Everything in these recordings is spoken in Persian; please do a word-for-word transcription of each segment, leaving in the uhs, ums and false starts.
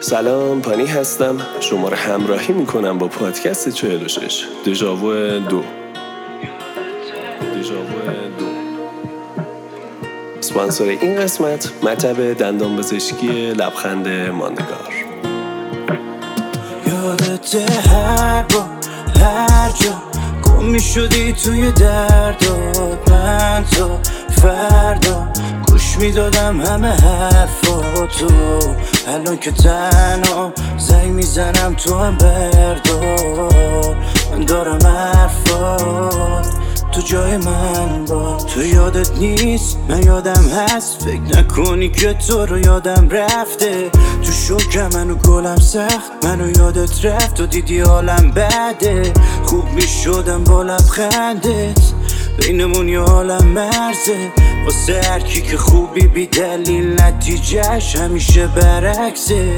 سلام، پانی هستم. شما رو همراهی میکنم با پادکست چهل و شش دژاوو دو دژاوو دو. اسپانسر این قسمت مطب دندان پزشکی لبخند ماندگار. یادت هر با هر جا گم میشدی توی دردات، من تا فردا گوش میدادم همه حرفاتو. الان که تنها زنگ میزنم تو هم بردار، من دارم حرفات تو جای من با. تو یادت نیست من یادم هست، فکر نکنی که تو رو یادم رفته. تو شوکم منو گلم سخت، منو یادت رفت و دیدی حالم بده. خوب میشدم با لبخندت، بینمون یه حالم مرزه. واسه هر کی که خوبی بی دلیل نتیجهش همیشه برعکسه.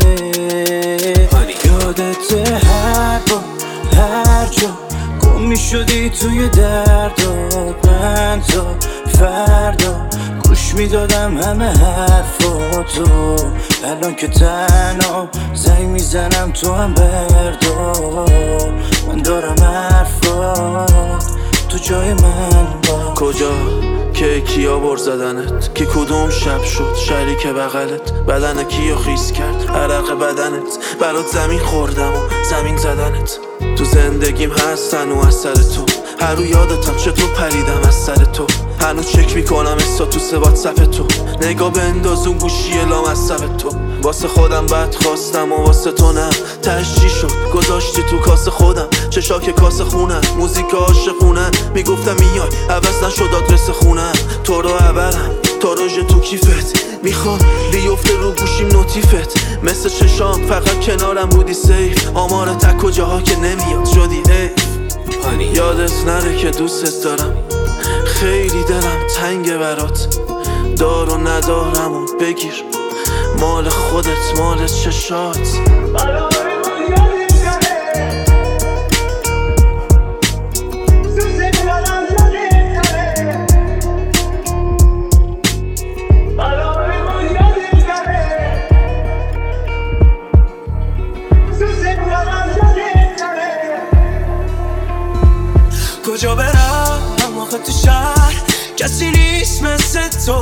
یادت هر با هر جا گم میشدی توی دردات، من تا فردا گوش میدادم همه حرفاتو. الان که تنها زنگ میزنم تو هم بردار، من دارم حرفات تو جای من با. کجا که کیا بر زدنت، که کدوم شب شد شریک بغلت، بدن کیو خیس کرد عرق بدنت، برات زمین خوردم و زمین زدنت. تو زندگیم هستن و از سر تو، هر رو یادتم چطور پریدم از سر تو. هنو چک میکنم استاتوس واتساپ تو، نگاه بنداز اون گوشی لامصب تو. واسه خودم بد خواستم و واسه تو نه، تهش چی شد گذاشتی تو کاسه خودم. چشاک کاسه خونم، موزیک عاشقونم، میگفتم میای عوض نشد آدرس خونم. تو رو عبرم تا روژه تو کیفت، میخوام بیفته رو گوشیم نوتیفت. مثل چشام فقط کنارم بودی سیف، آمار تک و جاها که نمیاد شدی حیف. یادت نره که دوستت دارم، خیلی دلم تنگه برات. دار و ندارم و بگیر، مال خودت مال چشات. کجا برم آخه تو شهر کسی نیست مثل تو.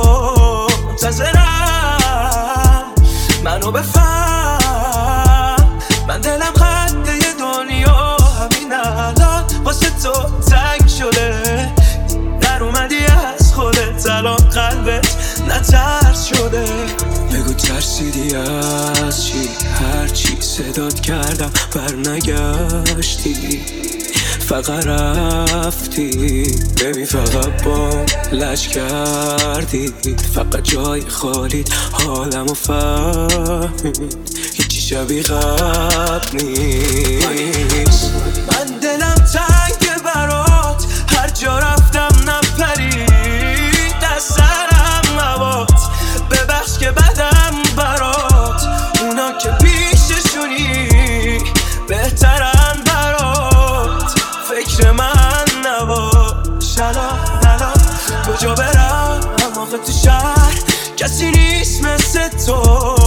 منتظرم منو بفهم، من دلم خط یه دنیا همین الان واسه تو تنگ شده. در اومدی از خودت، الان قلبت نترس شده. بگو ترسیدی از چی؟ هر چی صدات کردم بر نگشتی، فقط رفتی. ببین فقط با لج کردی، فقط جای خالیت حالمو فهمید. هیچی شبیه قبل نیست. من دلم تنگه برات، هر جا رفتم نپرید از سرم موات. ببخش که بدم برات، اونا که پیششونی بهترن برات. فکر من نباش الان الان. کجا برم آخه تو شهر کسی نیست مثل تو.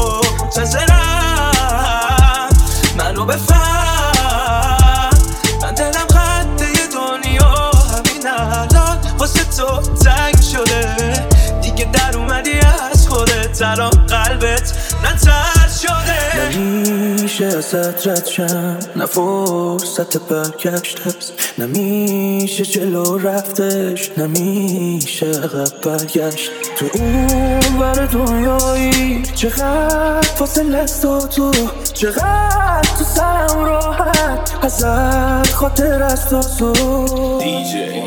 منتظرم منو بفهم، من دلم خط یه دنیا همین الان واسه تو تنگ شده. دیگه در اومدی از خودت، الان قلبت نترس شده. نمیشه ازت رد شم، نه فرصت برگشت هست، نمیشه جلو رفتش، نمیشه عقب برگشت. تو اون ور دنیایی چقدر فاصله است و تو، چقدر تو سرم راحت ازت خاطر است و تو. دیجی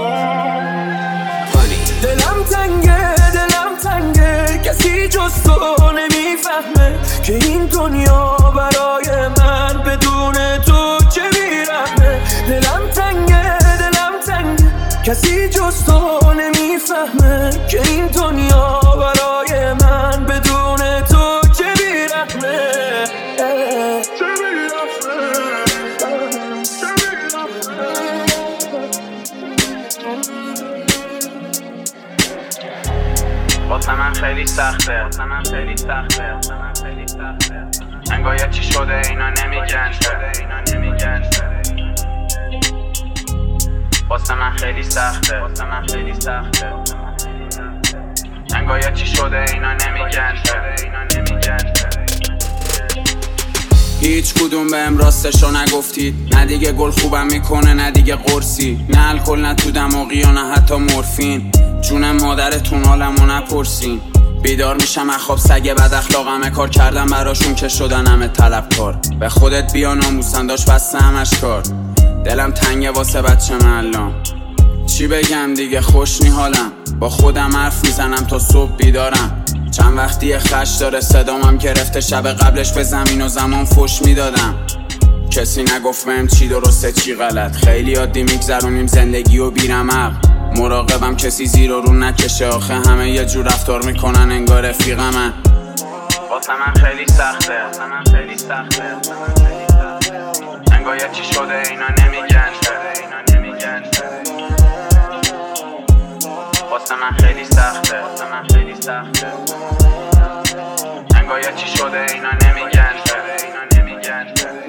دلم تنگه دلم تنگه، کسی جز تو نمیفهمه که این دنیا برای من بدون تو چه بیرحمه. دلم تنگه دلم تنگه، کسی جز تو نمیفهمه که این دنیا برای من بدون تو چه بیرحمه. واسه من خیلی سخته، واسه من خیلی سخته، واسه من خیلی سخته. انگار چی شده اینا نمیگن واسه من خیلی سخته واسه من خیلی سخته انگار چی شده اینا نمیگن اینا نمیگن هیچ کدوم بهم راستشو نگفتید. نه دیگه گل خوبم میکنه نه دیگه قرصی، نه الکل نه تو دماغی و نه حتی مورفین. جون مادرتون حالمو نپرسین. بیدار میشم از خواب سگ بد اخلاقمه، کار کردم براشون که شدن همه طلبکار. به خودت بیا ناموسن داشت بسته همش کار. دلم تنگه واسه بچه الان، چی بگم دیگه خوش نی حالم. با خودم حرف میزنم تا صبح بیدارم. چند وقتی خش داره صدامم گرفته، شب قبلش به زمین و زمان فش میدادم. کسی نگفت بهم چی درسته چی غلط. خیلی عادی میگذرونیم زندگی و بیرمق. مراقبم کسی زیر و رو نکشه، آخه همه یه جور رفتار میکنن انگار رفیقمن. واسه من خیلی سخته واسه من خیلی سخته انگار چی شده اینا نمیگن اینا نمیگن واسه من خیلی سخته واسه من خیلی سخته انگار چی شده اینا نمیگن اینا نمیگن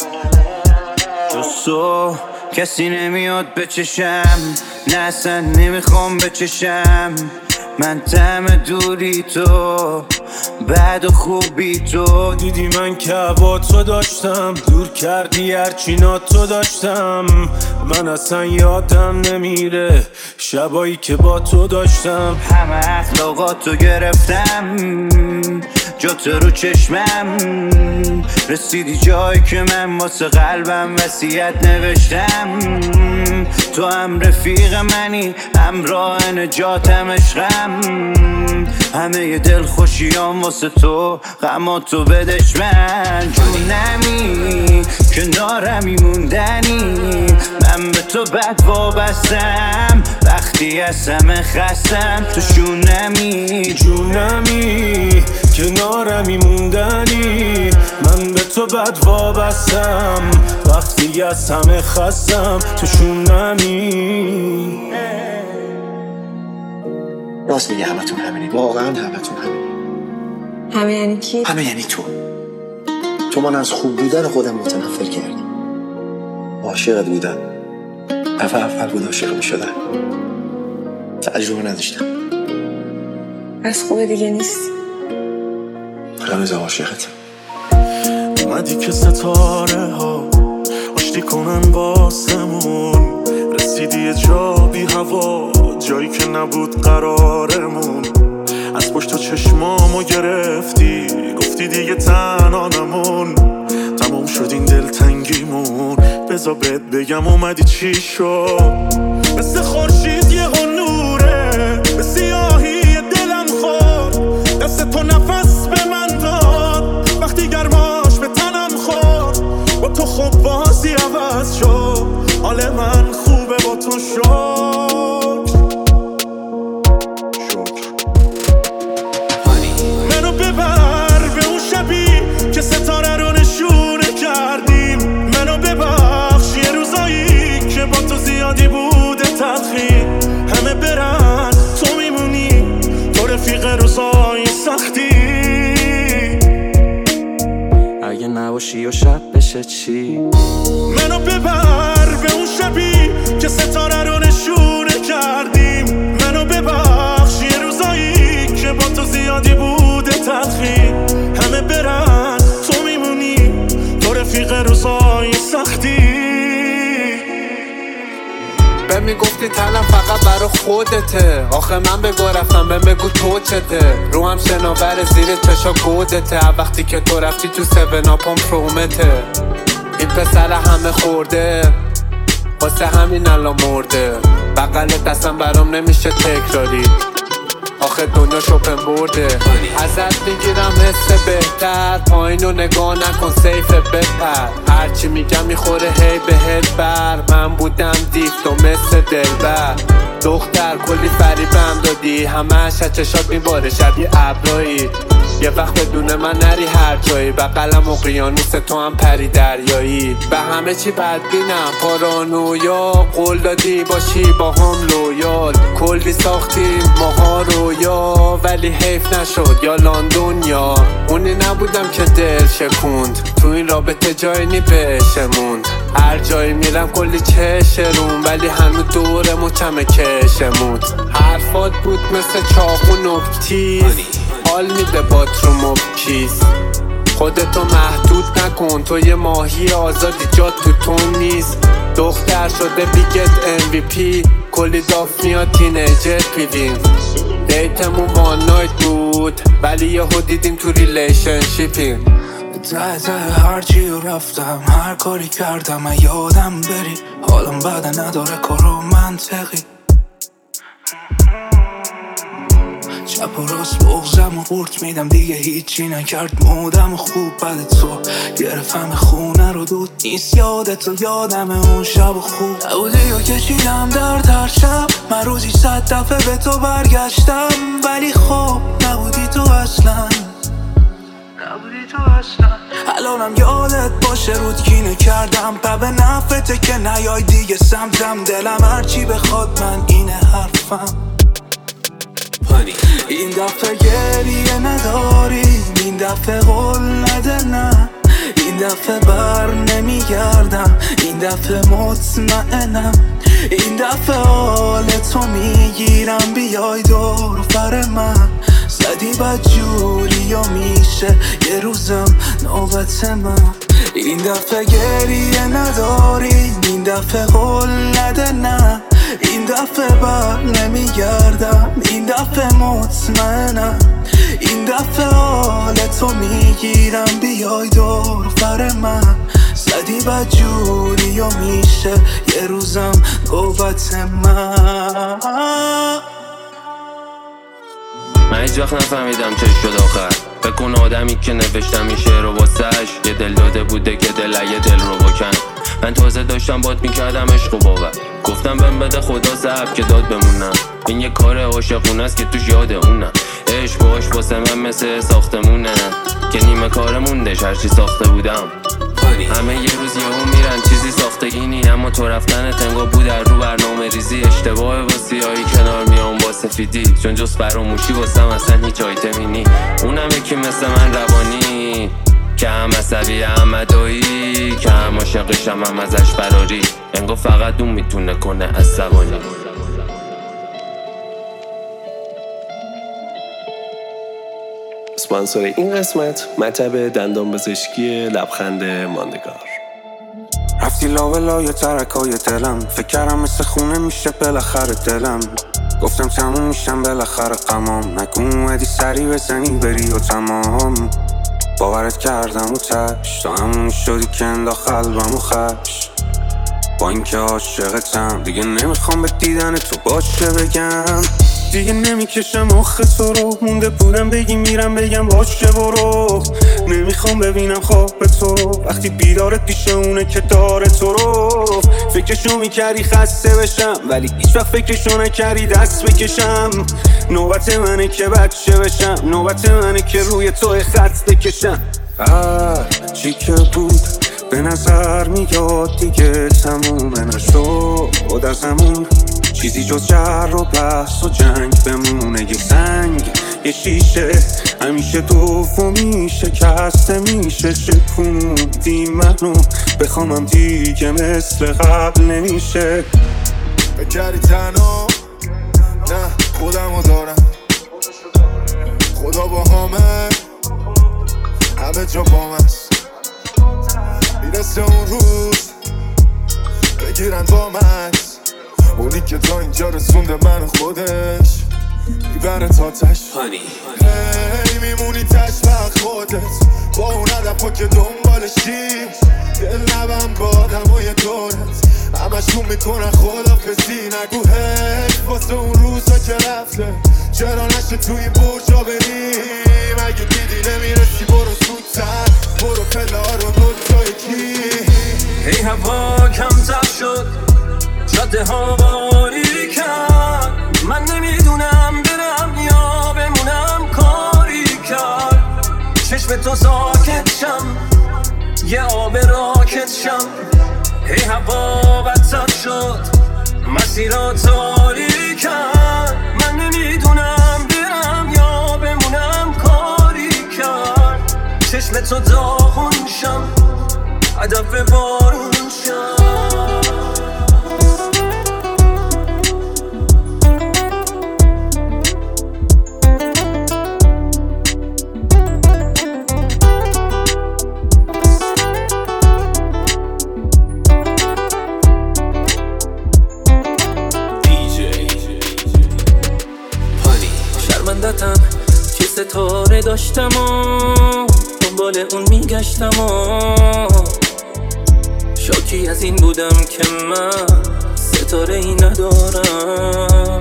جز تو کسی نمیاد بچشم، نه اصلا نمیخوام بچشم. من طعم دوری تو، بد و خوبی تو. دیدی من که با تو داشتم، دور کردی هرچی تو داشتم. من اصلا یادم نمیره شبایی که با تو داشتم. همه اخلاقاتو گرفتم، جات رو چشمم. رسیدی جایی که من واسه قلبم وصیت نوشتم. تو هم رفیق منی، همراه نجاتم عشقم. همه ی دل خوشیام واسه تو، غماتو بدش من. جونمی کنارمی موندنی، من به تو بد وابستم. وقتی از همه خستم تو شونمی. جونمی کنارمی موندنی، من به تو بد وابستم. وقتی از همه خستم تو شونمی. راست میگه همتون همینی، واقعا همتون همینی. همه یعنی کی؟ همه یعنی تو. تو من از خوب بودن خودم متنفر کردی. عاشقت بودم، دفعه اول بود عاشق میشدم. تجربه نداشتم. از خوبه دیگه نیست. رمز عاشقت. اومدی که ستاره ها آشتی کنن واسمون. رسیدی یه جا بی هوا، جایی که نبود قرارمون. از پشت چشمامو گرفتی، گفتی دیگه تنها نمون. تمام شد این دلتنگیمون، بذار بهت بگم اومدی چی شد. مثل خورشید یه نوره، به سیاهی دلم خورد. دست تو نفس به من داد، وقتی گرماش به تنم خورد. با تو خوب بازی عوض شد، حال من خوبه با تو شد. منو ببر به اون شبی که ستاره رو نشونه کردیم. منو ببخش یه روزایی که با تو زیادی بوده تلخی. همه برن تو میمونی، تو رفیق روزای سختی. اگه نباشی و شب بشه چی؟ منو ببر به اون شبی که ستاره رو نشونه کردیم. منو ببخش یه روزایی که با تو زیادی بوده تلخی. همه برن تو میمونی، تو رفیق روزای سختی. به میگفتی تنم فقط برا خودته، آخه من بگو رفتم به بگو تو چته. رو هم شناور زیر چشا گودته، وقتی که تو رفتی تو سون اپم پرومته. این پسر همه خورده، واسه همین الان مرده. بغل دستم برام نمیشه تکراری، آخه دنیا شپن برده. ازت میگیرم حس بهتر، پایینو نگاه نکن سیف بپر. هرچی میگم میخوره هی به هل بر. من بودم دیفت و مثل دلبر. دختر کلی فریبم دادی، همه چشات میباره شبیه ابرایی. یه وقت بدون من نری هر جایی، بغلم اقیانوس تو هم پری دریایی. به همه چی بدبینم پارانویا، قول دادی باشی با هم لویال. کلی ساختیم ماها رویا، ولی ولی حیف نشد، یا لندن یا اونی نبودم که دل شکوند. تو این رابطه جایی نی بشموند، هر جایی میرم کلی چشرون، ولی هنو دوره مچم کشموند. حرفات بود مثل چاقو نکتیز، حال میده باتروم و کیز. خودتو محدود نکن، تو یه ماهی آزادی، جات تو تون نیست. دختر شده بیگت ام وی پی، کلی داف میاد تینیجر پیوین. دیتمون وان نایت بود، ولی یهو دیدیم تو ریلیشنشیپیم. ته ته هرچی رفتم، هر کاری کردم یادم بری. حالم بده نداره کارو منطقی، چپ و راست بغزم و قورت میدم، دیگه هیچی نکرد مودم. خوب بده تو گرفتم خونه رو دود نیست، یادتو یادم اون شب خوب نبودی و کشیدم در هر شب. من روزی صد دفعه به تو برگشتم، ولی خب نبودی تو اصلا، نبودی تو اصلا. الانم یادت باشه رود کینه کردم، به نفته که نیای دیگه سمتم. دلم هرچی بخواد من اینه حرفم. این دفعه گریه نداری، این دفعه قول نده نه، این دفعه بر نمیگردم، این دفعه مطمئنم، این دفعه حال تو میگیرم. بیای دور بر من زدی بد جوری و میشه یه روزم نوبت من. این دفعه گریه نداری، این دفعه قول نده نه، این دفعه بر نمیگردم، این دفعه مطمئنم، این دفعه حال تو میگیرم. بیای دور بر من زدی بد جوری و میشه یه روزم نوبت من. من هیچ وقت نفهمیدم چه شد آخر. بکن آدمی که نوشتم این شعر رو واسش، یه دل داده بوده که دل یه دل رو بکن. من تازه داشتم بات میکردم عشق و باور، گفتم بهم بده خدا صبر که داد بمونم. این یه کار عاشقونه است که توش یاد اونم. عشق باش واسه من مثل ساختمونه که نیمه کار موندش هرچی ساخته بودم. همه یه روز یهو میرن چیزی ساختگی نی، اما تو رفتن تنگا بود در رو برنامه ریزی. اشتباه با سیاهی کنار میام با سفیدی، چون جز فراموشی واسم اصلا هیچ آیتمی نی. اونم یکی مثل من روانی که هم عصبی هم عدایی، که هم عاشقشم هم ازش فراری. انگار فقط اون میتونه کنه عصبانی. اسپانسر این قسمت مطب دندان پزشکی لبخند ماندگار. رفتی لاوه لای ترکای دلم، فکر کردم مثل خونه میشه بالاخره دلم. گفتم تموم میشم بالاخره غمام، نگو اومدی سری بزنی بری و تمام. باورت کردم و تش تا همون شدی که انداخت قلبم و خش. با اینکه عاشقتم دیگه نمیخوام به دیدن تو باشه بگم. دیگه نمیکشم آخ تو رو، مونده بودم بگی میرم بگم باشه برو. نمیخوام ببینم خواب تو وقتی بیدارت پیش اونه که داره تو رو. فکرشو میکردی خسته بشم، ولی هیچ وقت فکرشو نکردی دست بکشم. نوبت منه که بچه بشم، نوبت منه که روی تو خط بکشم. هر چی که بود به نظر میاد دیگه تمومه نشد از همون. چیزی جز جر و بحث و جنگ بمونه، یه سنگ یه شیشه همیشه دومی شکسته میشه. شکوندی منو بخوامم دیگه مثل قبل نمیشه. بکردی تنها نه خودمو دارم، خدا با همه همه جا بام است. میرسه اون روز بگیرن بامت، اونی که تا اینجا رسونده من خودش میبره تا تش. هی میمونی تش وقت خودت با اون هدفا که دنبالشی. دل نبم با آدمای دورت همشون میکنن خدافظی. نگو هی واسه اون روزا که رفته چرا نشه توی برجا بریم. اگه دیدی نمیرسی برو زودتر، برو پله ها رو دوتا یکی. هی هوا کمتر شد، جاده ها باریکن، من نمیدونم برم یا بمونم کاری کرد. چشم تو ساکت شم یه آب راکت شم. هی هوا بدتر شد مسیرها تاریکن، من نمیدونم برم یا هدف بارون شد. شرمندتم که ستاره داشتم و دنبال اون میگشتم و شاکی از این بودم که من ستاره ای ندارم.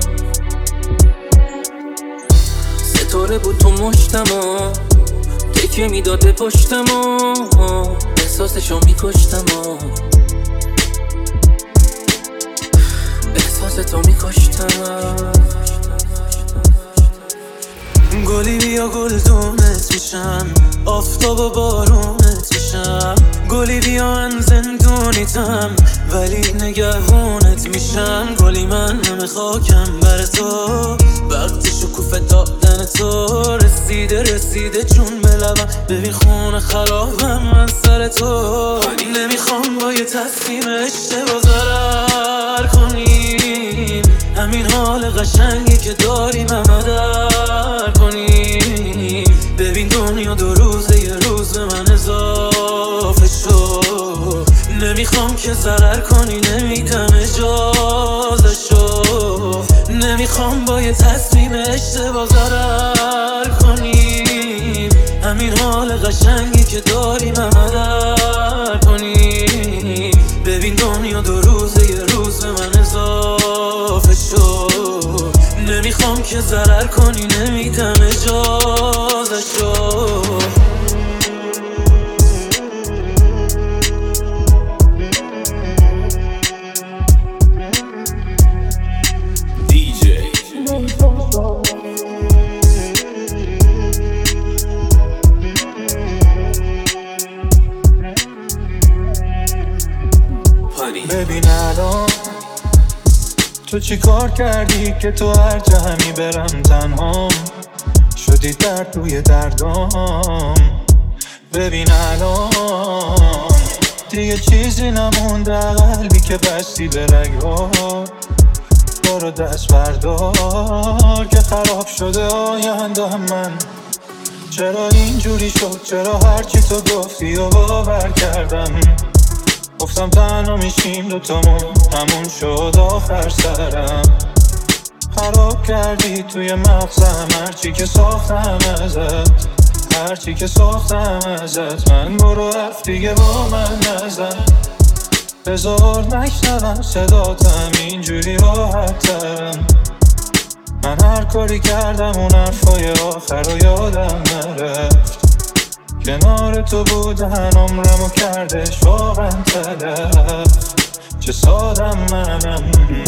ستاره بود تو مشتم و تکیه میداد به پشتم و احساسشو میکشتم و احساستو میکشتم. گلی بیا گلدونت میشم، آفتاب و بارونت میشم. گلی بیا من زندونیتم ولی نگهونت میشم. گلی من همه خاکم بر تو، وقتی شکوفه دادن تو رسیده رسیده جون به لبم. ببین خونه خرابم من سر تو. نمیخوام با یه تصمیم اشتباه ضرر کنیم، همین حال قشنگی که داریم همه در کنیم. ببین دنیا دو روزه یه روز به من اضافه شد. نمیخوام که ضرر کنی نمیدم اجازه شد. نمیخوام با یه تصمیم اشتباه ضرر کنیم، همین حال قشنگی که داریم همه در کنیم. ببین دنیا دو روزه یه روز به من اضافه شد. نمیخوام که ضرر کنی نمیدم اجازه شد. ببین الان تو چی کار کردی که تو هر جا همی برم تنهام شدی درد روی دردام. ببین الان دیگه چیزی نمونده قلبی که بستی به رگ‌ها. برو دست بردار که خراب شده آینده من. چرا اینجوری شد؟ چرا هرچی تو گفتی و باور کردم؟ گفتم تنها میشیم دوتامون، همون شد آخر سرم. خراب کردی توی مغزم هرچی که ساختم ازت، هرچی که ساختم ازت. من برو رفت دیگه با من نزن، بذار نشنوم صداتم اینجوری راحتم. من هر کاری کردم اون حرفای آخر رو یادم نرفت. کنار تو بودن عمرمو کردش واقعا تلف. چه سادم منم.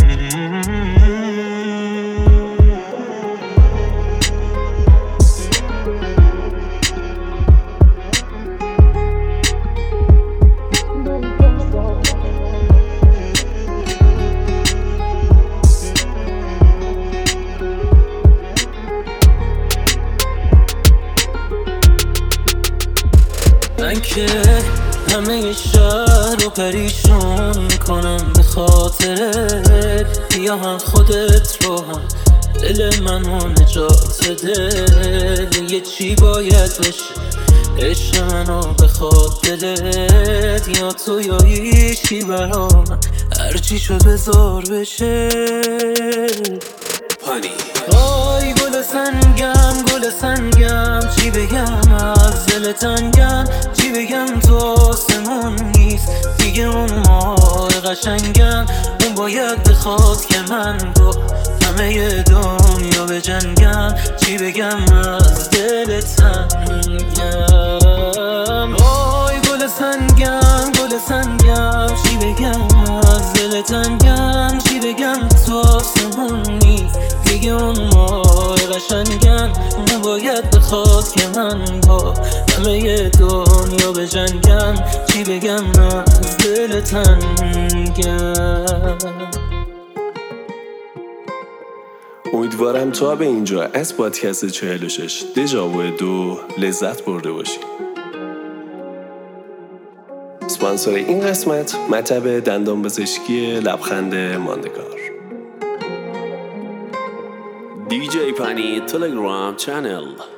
من که همه شهر رو پریشون میکنم به خاطرت. بیا هم خودت رو هم دل منو نجات دل. یه چی باید بشه عشق منو بخواد دلت، یا تو یا هیچی برا من. هرچی شد بذار بشه. پانی آی گل سنگم گل سنگم، چی بگم از دل تنگم، چی بگم تو آسمون نیست دیگه اون ماه قشنگم. اون باید بخواد که من با همه دنیا بجنگم. چی بگم از دل تنگم. آی گل سنگم گل سنگم، چی بگم از دل تنگم، چی بگم تو آسمون نیست دیگه اون ماه قشنگم. اون باید بخواد که من با همه دنیا بجنگم. چی بگم از دل تنگم. امیدوارم تا به اینجا از پادکست چهل و شش دژاوو دو لذت برده باشی. اسپانسر این قسمت مطب دندان پزشکی لبخند ماندگار. دی جی پانی تلگرام چنل.